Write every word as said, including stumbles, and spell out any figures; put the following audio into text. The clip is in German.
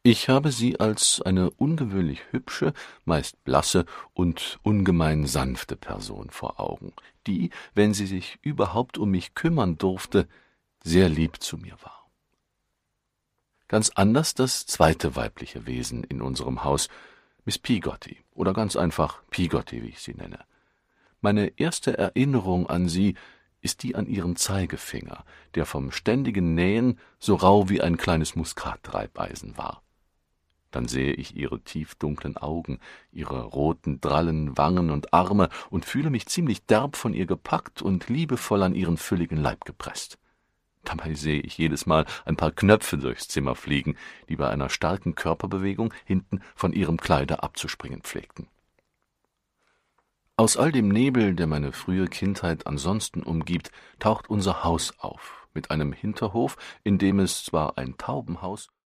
Ich habe sie als eine ungewöhnlich hübsche, meist blasse und ungemein sanfte Person vor Augen, die, wenn sie sich überhaupt um mich kümmern durfte, sehr lieb zu mir war. Ganz anders das zweite weibliche Wesen in unserem Haus, Miss Peggotty, oder ganz einfach Peggotty, wie ich sie nenne. Meine erste Erinnerung an sie ist die an ihren Zeigefinger, der vom ständigen Nähen so rau wie ein kleines Muskatreibeisen war. Dann sehe ich ihre tiefdunklen Augen, ihre roten, drallen Wangen und Arme und fühle mich ziemlich derb von ihr gepackt und liebevoll an ihren fülligen Leib gepresst. Dabei sehe ich jedes Mal ein paar Knöpfe durchs Zimmer fliegen, die bei einer starken Körperbewegung hinten von ihrem Kleide abzuspringen pflegten. Aus all dem Nebel, der meine frühe Kindheit ansonsten umgibt, taucht unser Haus auf, mit einem Hinterhof, in dem es zwar ein Taubenhaus